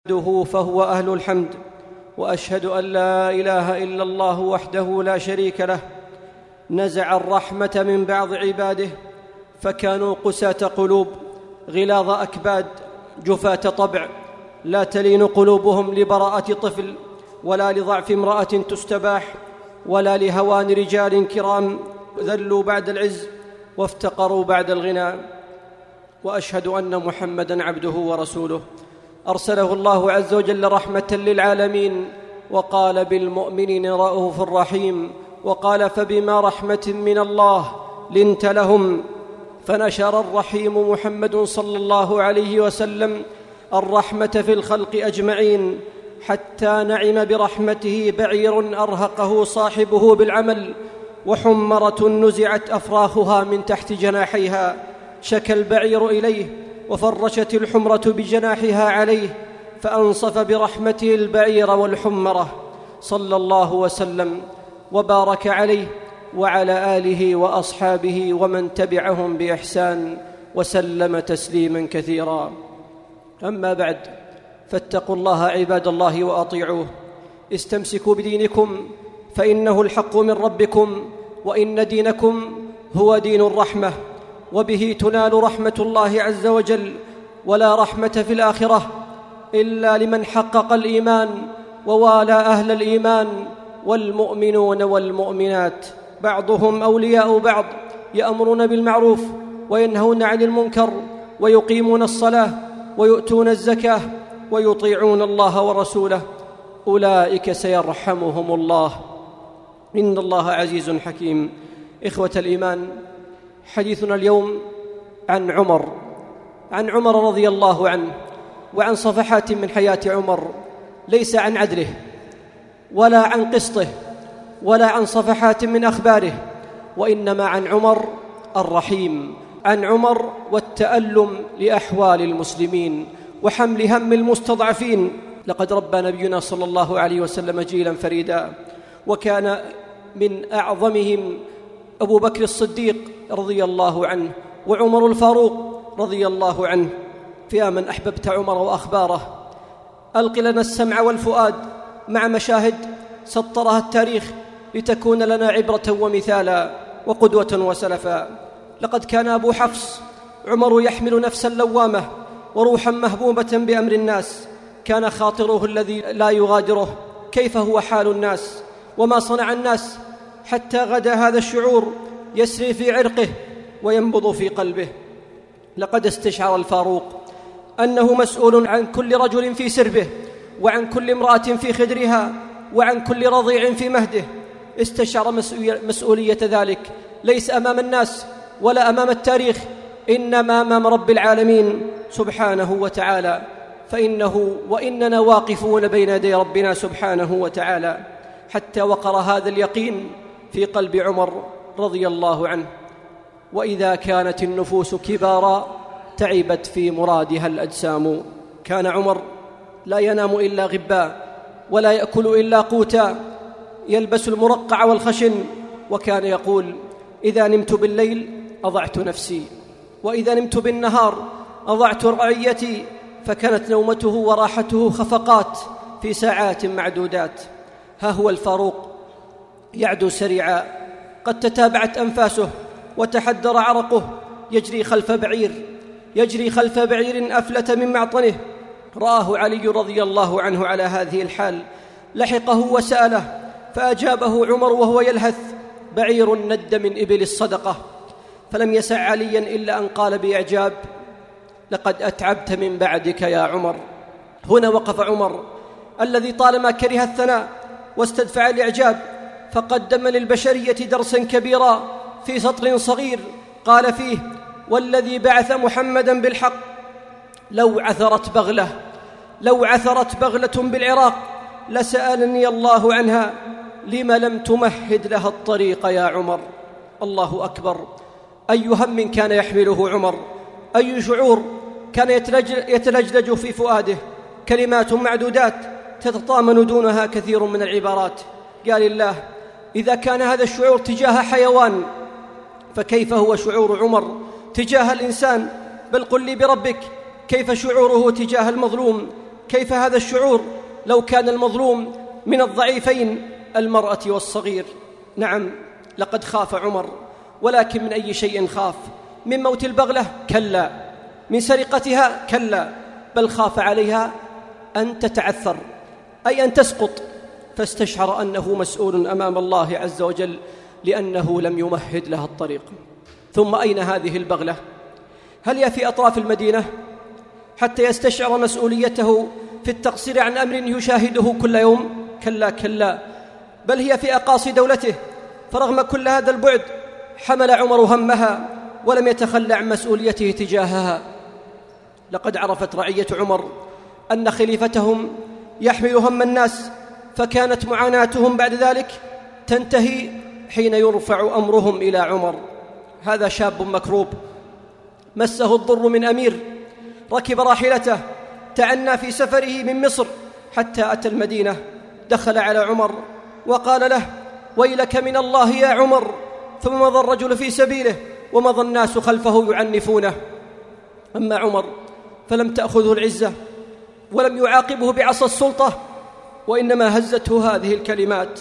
فهو أهل الحمد، وأشهد أن لا إله إلا الله وحده لا شريك له، نزع الرحمة من بعض عباده فكانوا قساة قلوب غلاظ أكباد جفاة طبع، لا تلين قلوبهم لبراءة طفل ولا لضعف امرأة تستباح ولا لهوان رجال كرام ذلوا بعد العز وافتقروا بعد الغنى. وأشهد أن محمدًا عبده ورسوله أرسله الله عز وجل رحمة للعالمين، وقال بالمؤمنين رءوف رحيم، وقال فبما رحمة من الله لنت لهم. فنشر الرحيم محمد صلى الله عليه وسلم الرحمة في الخلق أجمعين، حتى نعم برحمته بعير أرهقه صاحبه بالعمل، وحمرة نزعت أفراخها من تحت جناحيها، شكى البعير إليه وفرشت الحمرة بجناحها عليه، فأنصف برحمته البعير والحمرة، صلى الله وسلم وبارك عليه وعلى آله وأصحابه ومن تبعهم بإحسان وسلم تسليما كثيرا. أما بعد، فاتقوا الله عباد الله وأطيعوه، استمسكوا بدينكم فإنه الحق من ربكم، وإن دينكم هو دين الرحمة، وبه تنال رحمة الله عز وجل، ولا رحمة في الآخرة إلا لمن حقق الإيمان ووالى أهل الإيمان. والمؤمنون والمؤمنات بعضهم أولياء بعض، يأمرون بالمعروف وينهون عن المنكر، ويقيمون الصلاة ويؤتون الزكاة ويطيعون الله ورسوله، أولئك سيرحمهم الله، إن الله عزيز حكيم. إخوة الإيمان، حديثنا اليوم عن عمر رضي الله عنه، وعن صفحات من حياة عمر، ليس عن عدله ولا عن قسطه ولا عن صفحات من أخباره، وإنما عن عمر الرحيم، عن عمر والتألم لأحوال المسلمين وحمل هم المستضعفين. لقد ربى نبينا صلى الله عليه وسلم جيلا فريدا، وكان من أعظمهم أبو بكر الصديق رضي الله عنه، وعمر الفاروق رضي الله عنه. فيا من أحببت عمر وأخباره، ألق لنا السمع والفؤاد مع مشاهد سطرها التاريخ لتكون لنا عبرة ومثالا وقدوة وسلفا. لقد كان أبو حفص عمر يحمل نفسا لوامة وروحا مهبوبة بأمر الناس، كان خاطره الذي لا يغادره كيف هو حال الناس وما صنع الناس، حتى غدا هذا الشعور يسري في عرقه وينبض في قلبه. لقد استشعر الفاروق أنه مسؤول عن كل رجل في سربه، وعن كل امرأة في خدرها، وعن كل رضيع في مهده. استشعر مسؤولية ذلك ليس أمام الناس ولا أمام التاريخ، إنما أمام رب العالمين سبحانه وتعالى، وإننا واقفون بين يدي ربنا سبحانه وتعالى. حتى وقر هذا اليقين في قلب عمر رضي الله عنه. وإذا كانت النفوس كبارا تعبت في مرادها الأجسام. كان عمر لا ينام إلا غبا، ولا يأكل إلا قوتا، يلبس المرقع والخشن، وكان يقول: إذا نمت بالليل أضعت نفسي، وإذا نمت بالنهار أضعت رعيتي. فكانت نومته وراحته خفقات في ساعات معدودات. ها هو الفاروق يعدو سريعا، قد تتابعت أنفاسه وتحدر عرقه، يجري خلف بعير أفلت من معطنه. رآه علي رضي الله عنه على هذه الحال، لحقه وسأله، فأجابه عمر وهو يلهث: بعير ند من إبل الصدقة. فلم يسع عليا إلا أن قال بإعجاب: لقد أتعبت من بعدك يا عمر. هنا وقف عمر الذي طالما كره الثناء واستدفع الإعجاب، فقدم للبشرية درسا كبيرا في سطر صغير قال فيه: والذي بعث محمدا بالحق لو عثرت بغلة بالعراق لسألني الله عنها، لم لم تمهد لها الطريق يا عمر. الله أكبر! أي هم كان يحمله عمر، أي شعور كان يتلجلج في فؤاده. كلمات معدودات تتطامن دونها كثير من العبارات. قال الله: إذا كان هذا الشعور تجاه حيوان فكيف هو شعور عمر تجاه الإنسان؟ بل قل لي بربك كيف شعوره تجاه المظلوم؟ كيف هذا الشعور لو كان المظلوم من الضعيفين المرأة والصغير؟ نعم، لقد خاف عمر، ولكن من أي شيء خاف؟ من موت البغلة؟ كلا. من سرقتها؟ كلا، بل خاف عليها أن تتعثر، أي أن تسقط، فاستشعر أنه مسؤول أمام الله عز وجل لأنه لم يمهد لها الطريق. ثم أين هذه البغلة؟ هل هي في أطراف المدينة حتى يستشعر مسؤوليته في التقصير عن أمر يشاهده كل يوم؟ كلا كلا، بل هي في أقاصي دولته. فرغم كل هذا البعد حمل عمر همها ولم يتخلى عن مسؤوليته تجاهها. لقد عرفت رعية عمر أن خليفتهم يحمل هم الناس، فكانت معاناتهم بعد ذلك تنتهي حين يرفع أمرهم إلى عمر. هذا شاب مكروب مسه الضر من أمير، ركب راحلته تعنى في سفره من مصر حتى أتى المدينة، دخل على عمر وقال له: ويلك من الله يا عمر. ثم مضى الرجل في سبيله ومضى الناس خلفه يعنفونه. أما عمر فلم تأخذه العزة ولم يعاقبه بعصا السلطة، وإنما هزته هذه الكلمات.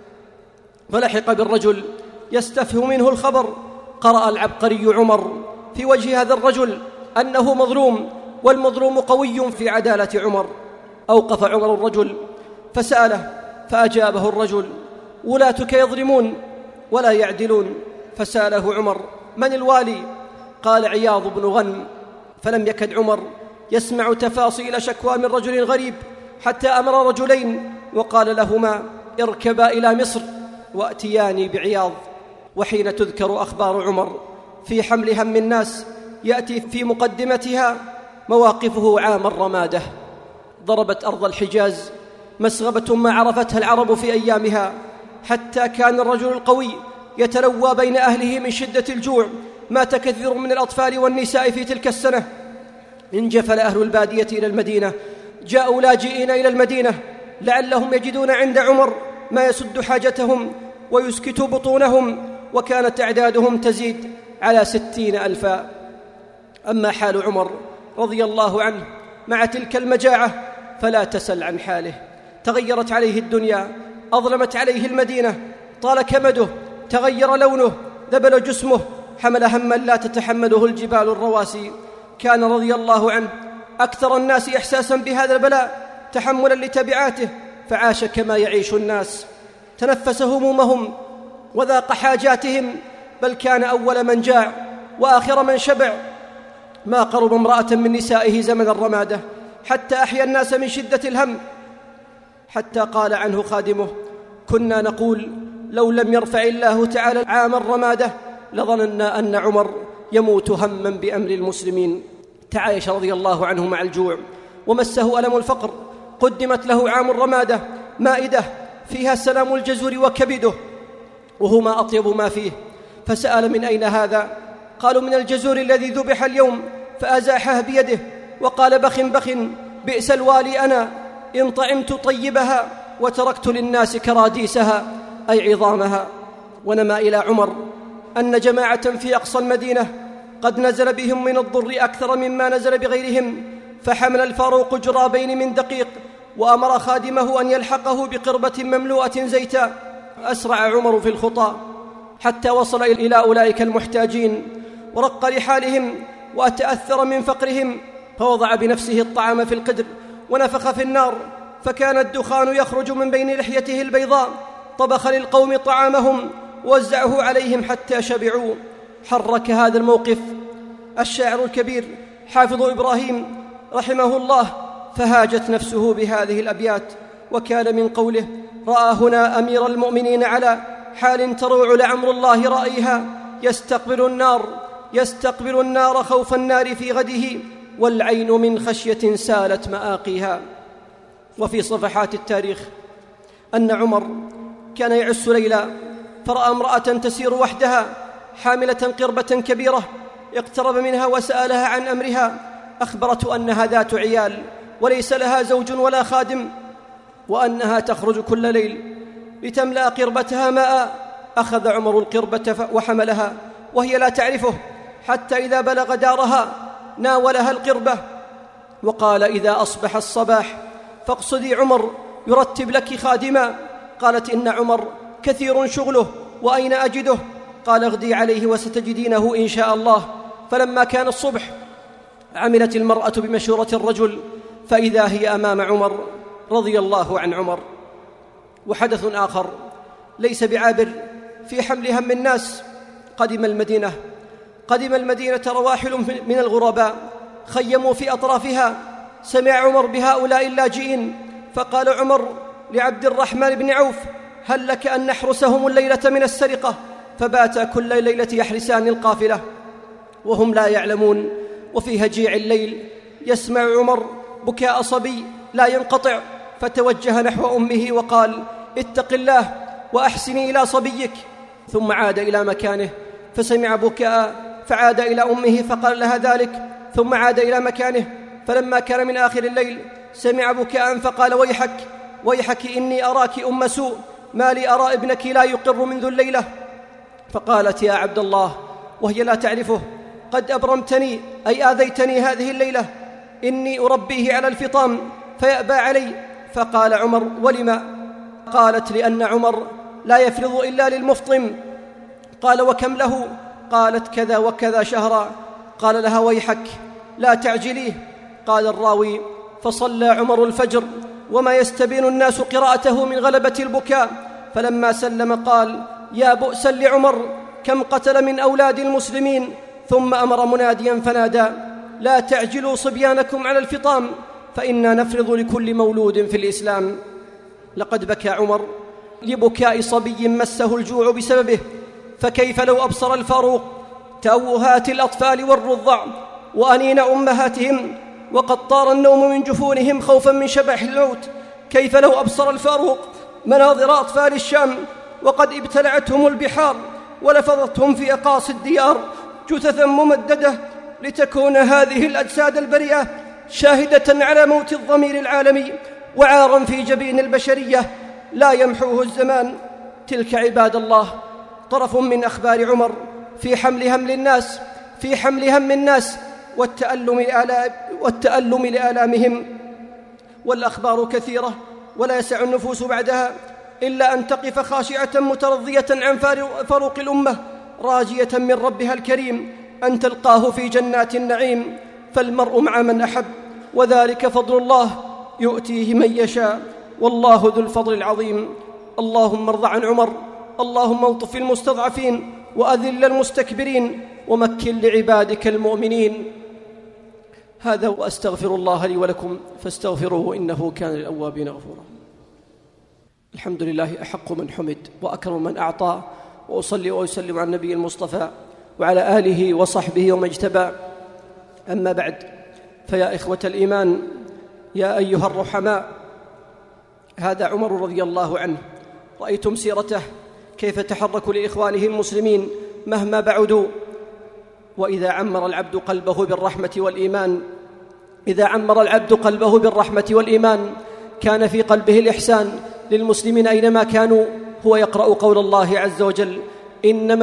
فلحق بالرجل يستفهم منه الخبر. قرأ العبقري عمر في وجه هذا الرجل أنه مظلوم، والمظلوم قوي في عدالة عمر. أوقف عمر الرجل فسأله، فأجابه الرجل: ولاتك يظلمون ولا يعدلون. فسأله عمر: من الوالي؟ قال: عياض بن غنم. فلم يكد عمر يسمع تفاصيل شكوى من رجل غريب حتى أمر رجلين وقال لهما: اركبا إلى مصر وأتياني بعياض. وحين تذكر أخبار عمر في حمل هم الناس يأتي في مقدمتها مواقفه عام الرمادة. ضربت أرض الحجاز مسغبة ما عرفتها العرب في أيامها، حتى كان الرجل القوي يتلوى بين أهله من شدة الجوع. مات كثير من الأطفال والنساء في تلك السنة. انجفل أهل البادية إلى المدينة، جاءوا لاجئين إلى المدينة لعلهم يجدون عند عمر ما يسد حاجتهم ويسكت بطونهم، وكانت أعدادهم تزيد على 60,000. أما حال عمر رضي الله عنه مع تلك المجاعة فلا تسل عن حاله. تغيرت عليه الدنيا، أظلمت عليه المدينة، طال كمده، تغير لونه، ذبل جسمه، حمل هما لا تتحمله الجبال الرواسي. كان رضي الله عنه أكثر الناس إحساسا بهذا البلاء تحملا لتبعاته، فعاش كما يعيش الناس، تنفس همومهم وذاق حاجاتهم، بل كان أول من جاع وآخر من شبع. ما قرب امرأة من نسائه زمن الرمادة حتى أحيا الناس من شدة الهم، حتى قال عنه خادمه: كنا نقول لو لم يرفع الله تعالى عام الرمادة لظننا أن عمر يموت هما بأمر المسلمين. تعايش رضي الله عنه مع الجوع ومسه ألم الفقر. قدمت له عام الرمادة مائدة فيها سلام الجزور وكبده، وهما أطيب ما فيه. فسأل: من أين هذا؟ قالوا: من الجزور الذي ذبح اليوم. فأزاحه بيده وقال: بخ بخ، بئس الوالي أنا إن طعمت طيبها وتركت للناس كراديسها، أي عظامها. ونما إلى عمر أن جماعة في أقصى المدينة قد نزل بهم من الضر أكثر مما نزل بغيرهم، فحمل الفاروق جرابين من دقيق وأمر خادمه أن يلحقه بقربة مملوءة زيتا. أسرع عمر في الخطى حتى وصل إلى أولئك المحتاجين ورق لحالهم وتأثر من فقرهم، فوضع بنفسه الطعام في القدر ونفخ في النار، فكان الدخان يخرج من بين لحيته البيضاء. طبخ للقوم طعامهم ووزعه عليهم حتى شبعوا. حرك هذا الموقف الشاعر الكبير حافظ إبراهيم رحمه الله، فهاجت نفسه بهذه الأبيات، وكان من قوله: رأى هنا أمير المؤمنين على حال تروع لعمر الله رأيها، يستقبل النار خوف النار في غده، والعين من خشية سالت مآقيها. وفي صفحات التاريخ أن عمر كان يعس ليلا فرأى امرأة تسير وحدها حاملة قربة كبيرة، اقترب منها وسألها عن أمرها. أخبرته أنها ذات عيال وليس لها زوج ولا خادم، وأنها تخرج كل ليل لتملأ قربتها ماء. أخذ عمر القربة وحملها وهي لا تعرفه، حتى إذا بلغ دارها ناولها القربة وقال: إذا أصبح الصباح فاقصدي عمر يرتب لك خادما. قالت: إن عمر كثير شغله، وأين أجده؟ قال: اغدي عليه وستجدينه إن شاء الله. فلما كان الصبح عملت المرأة بمشورة الرجل، فإذا هي أمام عمر رضي الله عن عمر. وحدث آخر ليس بعابر في حمل هم الناس: قدم المدينة رواحل من الغرباء خيموا في أطرافها. سمع عمر بهؤلاء اللاجئين، فقال عمر لعبد الرحمن بن عوف: هل لك أن نحرسهم الليلة من السرقة؟ فباتا كل ليلة يحرسان القافلة وهم لا يعلمون. وفي هجيع الليل يسمع عمر بكاء صبي لا ينقطع، فتوجه نحو أمه وقال: اتق الله وأحسني إلى صبيك. ثم عاد إلى مكانه فسمع بكاء، فعاد إلى أمه فقال لها ذلك، ثم عاد إلى مكانه. فلما كان من آخر الليل سمع بكاء فقال: ويحك إني أراك أم سوء، ما لي أرى ابنك لا يقر منذ الليلة. فقالت: يا عبد الله، وهي لا تعرفه: قد أبرمتني، أي آذيتني هذه الليلة، إني أربيه على الفطام فيأبى علي. فقال عمر: ولما؟ قالت: لأن عمر لا يفرض إلا للمفطم. قال: وكم له؟ قالت: كذا وكذا شهرا. قال لها: ويحك لا تعجليه. قال الراوي: فصلى عمر الفجر وما يستبين الناس قراءته من غلبة البكاء، فلما سلم قال: يا بؤسا لعمر، كم قتل من أولاد المسلمين. ثم أمر مناديا فنادى: لا تعجلوا صبيانكم على الفطام، فإنا نفرض لكل مولود في الإسلام. لقد بكى عمر لبكاء صبي مسه الجوع بسببه، فكيف لو أبصر الفاروق تأوهات الأطفال والرضع وأنين أمهاتهم وقد طار النوم من جفونهم خوفا من شبح الموت؟ كيف لو أبصر الفاروق مناظر أطفال الشام وقد ابتلعتهم البحار ولفظتهم في أقاصي الديار جثثا ممددة، لتكون هذه الأجساد البريئة شاهدة على موت الضمير العالمي وعارا في جبين البشرية لا يمحوه الزمان. تلك عباد الله طرف من أخبار عمر في حمل هم الناس والتألم لآلامهم. والأخبار كثيرة ولا يسع النفوس بعدها إلا أن تقف خاشعة مترضية عن فاروق الأمة، راجية من ربها الكريم أن تلقاه في جنات النعيم. فالمرء مع من أحب، وذلك فضل الله يؤتيه من يشاء، والله ذو الفضل العظيم. اللهم ارض عن عمر، اللهم الطف المستضعفين وأذل المستكبرين ومكن لعبادك المؤمنين. هذا وأستغفر الله لي ولكم فاستغفروه إنه كان للأوابين غفورا. الحمد لله أحق من حمد وأكرم من أعطى، وأصلي وأسلم على النبي المصطفى وعلى آله وصحبه ومن اجتبى. أما بعد، فيا إخوة الإيمان، يا أيها الرحماء، هذا عمر رضي الله عنه، رأيتم سيرته كيف تحرك لإخوانه المسلمين مهما بعدوا. وإذا عمر العبد قلبه بالرحمة والإيمان كان في قلبه الإحسان للمسلمين أينما كانوا. هو يقرأ قول الله عز وجل: إنما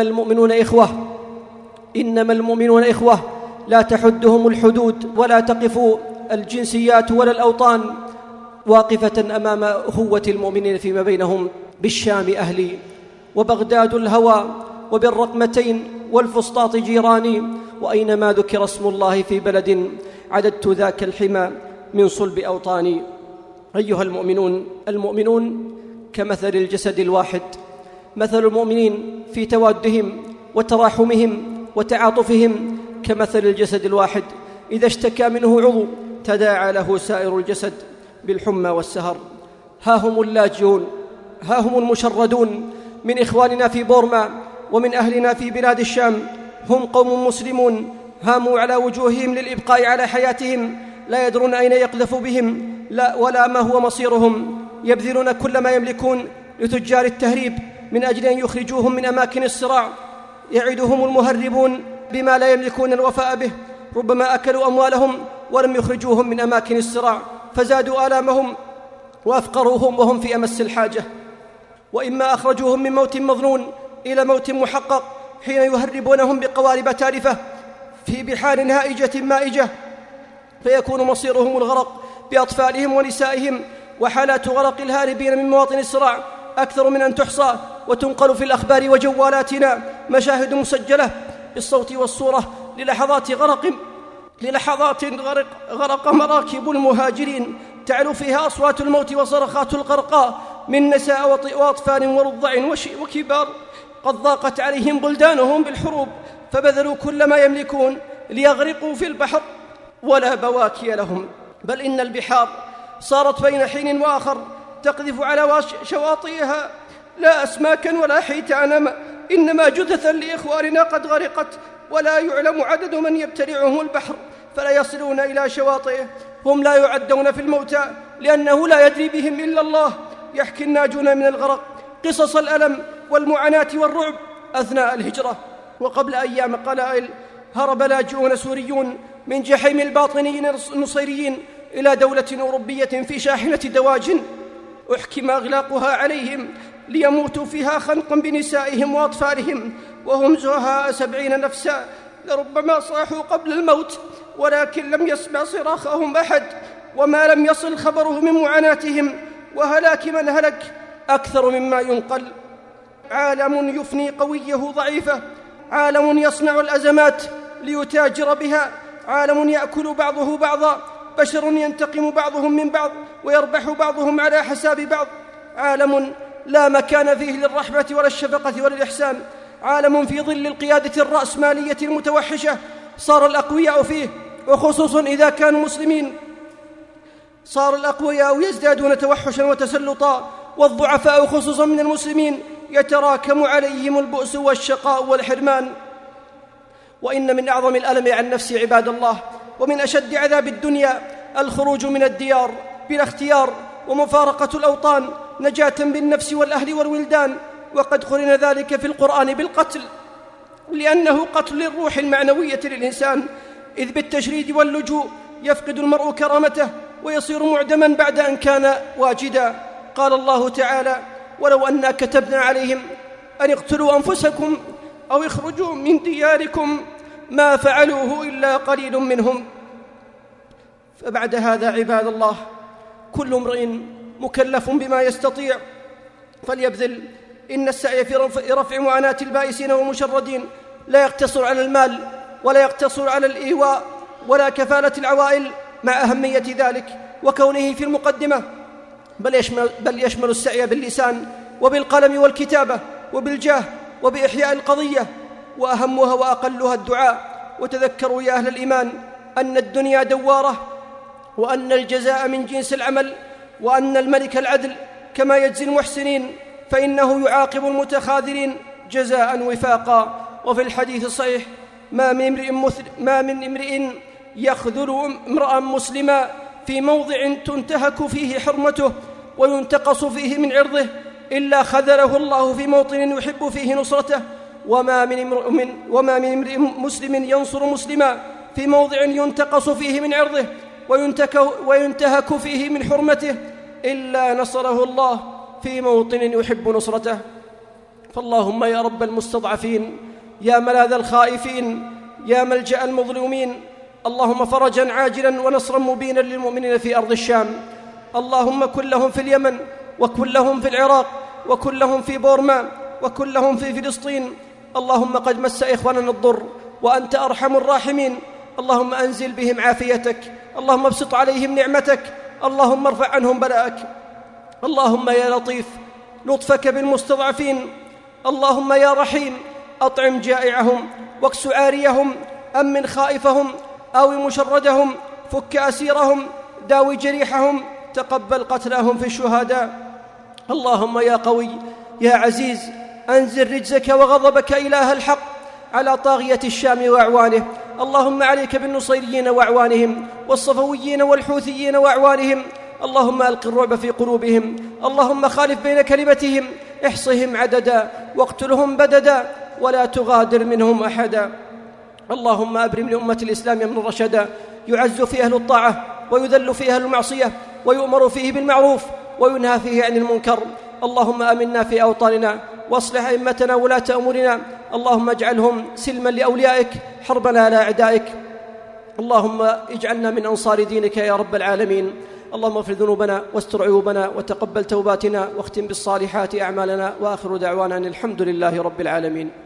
المؤمنون إخوة لا تحدهم الحدود ولا تقف الجنسيات ولا الأوطان، واقفة أمام أخوة المؤمنين فيما بينهم. بالشام أهلي وبغداد الهوى وبالرقمتين والفسطاط جيراني، وأينما ذكر اسم الله في بلد عددت ذاك الحمى من صلب أوطاني. أيها المؤمنون كمثل الجسد الواحد، مثل المؤمنين في توادهم وتراحمهم وتعاطفهم كمثل الجسد الواحد، إذا اشتكى منه عضو تداعى له سائر الجسد بالحمى والسهر. ها هم اللاجئون، ها هم المشردون من إخواننا في بورما ومن أهلنا في بلاد الشام، هم قوم مسلمون هاموا على وجوههم للإبقاء على حياتهم، لا يدرون أين يقذف بهم ولا ما هو مصيرهم. يبذلون كل ما يملكون لتجار التهريب من أجل أن يخرجوهم من أماكن الصراع. يعدهم المهربون بما لا يملكون الوفاء به، ربما أكلوا أموالهم ولم يخرجوهم من أماكن الصراع فزادوا آلامهم وأفقروهم وهم في أمس الحاجة. وإما أخرجوهم من موت مظنون إلى موت محقق حين يهربونهم بقوارب تالفة في بحار هائجة مائجة، فيكون مصيرهم الغرق بأطفالهم ونسائهم. وحالات غرق الهاربين من مواطن الصراع أكثر من أن تحصى، وتنقل في الأخبار وجوالاتنا مشاهد مسجلة بالصوت والصورة للحظات غرق مراكب المهاجرين، تعلو فيها أصوات الموت وصرخات الغرقى من نساء وأطفال ورضع وكبار قد ضاقت عليهم بلدانهم بالحروب، فبذلوا كل ما يملكون ليغرقوا في البحر ولا بواكي لهم. بل إن البحار صارت بين حين وآخر تقذف على شواطئها لا أسماكا ولا حيتانا، إنما جثثا لإخواننا قد غرقت، ولا يعلم عدد من يبتلعهم البحر فلا يصلون إلى شواطئه. هم لا يعدون في الموتى لأنه لا يدري بهم إلا الله. يحكي الناجون من الغرق قصص الألم والمعاناة والرعب أثناء الهجرة. وقبل أيام قلائل هرب لاجئون سوريون من جحيم الباطنيين النصيريين إلى دولة أوروبية في شاحنة دواجن أحكم إغلاقها عليهم ليموتوا فيها خنقا بنسائهم وأطفالهم، وهم زهاء 70 نفسا. لربما صاحوا قبل الموت ولكن لم يسمع صراخهم أحد، وما لم يصل خبره من معاناتهم وهلاك من هلك أكثر مما ينقل. عالم يفني قويه ضعيفه، عالم يصنع الأزمات ليتاجر بها، عالم يأكل بعضه بعضا، بشر ينتقم بعضهم من بعض ويربح بعضهم على حساب بعض، عالم لا مكان فيه للرحمة ولا الشفقة ولا الإحسان، عالم في ظل القيادة الرأسمالية المتوحشة صار الأقوياء فيه، وخصوصا إذا كانوا مسلمين صار الأقوياء يزدادون توحشا وتسلطا، والضعفاء خصوصا من المسلمين يتراكم عليهم البؤس والشقاء والحرمان. وإن من أعظم الألم عن نفس عباد الله ومن أشد عذاب الدنيا الخروج من الديار بلا اختيار ومفارقة الأوطان نجاة بالنفس والأهل والولدان. وقد قرن ذلك في القرآن بالقتل، لأنه قتل الروح المعنوية للإنسان، إذ بالتشريد واللجوء يفقد المرء كرامته ويصير معدما بعد أن كان واجدا. قال الله تعالى: ولو أنا كتبنا عليهم أن اقتلوا أنفسكم أو اخرجوا من دياركم ما فعلوه إلا قليل منهم. فبعد هذا عباد الله كل امرئ مكلف بما يستطيع فليبذل. إن السعي في رفع معاناة البائسين والمشردين لا يقتصر على المال ولا يقتصر على الإيواء ولا كفالة العوائل، مع أهمية ذلك وكونه في المقدمة، بل يشمل السعي باللسان وبالقلم والكتابة وبالجاه وبإحياء القضية، وأهمها وأقلها الدعاء. وتذكروا يا أهل الإيمان أن الدنيا دوارة، وأن الجزاء من جنس العمل، وأن الملك العدل كما يجزي المحسنين فإنه يعاقب المتخاذلين جزاء وفاقا. وفي الحديث الصحيح: ما من امرئ يخذل امرأ مسلما في موضع تنتهك فيه حرمته وينتقص فيه من عرضه إلا خذله الله في موطن يحب فيه نصرته. وما من امرئ مسلم ينصر مسلما في موضع ينتقص فيه من عرضه وينتهك فيه من حرمته إلا نصره الله في موطن يحب نصرته. فاللهم يا رب المستضعفين، يا ملاذ الخائفين، يا ملجأ المظلومين، اللهم فرجا عاجلا ونصرا مبينا للمؤمنين في أرض الشام. اللهم كن لهم في اليمن، وكن لهم في العراق، وكن لهم في بورما، وكن لهم في فلسطين. اللهم قد مس إخواننا الضر وأنت أرحم الراحمين، اللهم أنزل بهم عافيتك، اللهم ابسط عليهم نعمتك، اللهم ارفع عنهم بلاءك. اللهم يا لطيف لطفك بالمستضعفين، اللهم يا رحيم أطعم جائعهم واكس عاريهم، أمن خائفهم، آوي مشردهم، فك أسيرهم، داوي جريحهم، تقبل قتلاهم في الشهداء. اللهم يا قوي يا عزيز أنزل رجزك وغضبك إله الحق على طاغية الشام وأعوانه. اللهم عليك بالنصيريين وأعوانهم والصفويين والحوثيين وأعوانهم، اللهم ألق الرعب في قلوبهم، اللهم خالف بين كلمتهم، احصهم عددا واقتلهم بددا ولا تغادر منهم أحدا. اللهم أبرم لأمة الإسلام من رشدا يعز فيه أهل الطاعة ويذل فيه أهل المعصية، ويؤمر فيه بالمعروف وينهى فيه عن المنكر. اللهم آمنا في أوطاننا واصلح أئمتنا ولاة أمورنا، اللهم اجعلهم سلما لأوليائك حربنا على أعدائك. اللهم اجعلنا من أنصار دينك يا رب العالمين. اللهم اغفر ذنوبنا واستر عيوبنا وتقبل توباتنا واختم بالصالحات أعمالنا، وآخر دعوانا أن الحمد لله رب العالمين.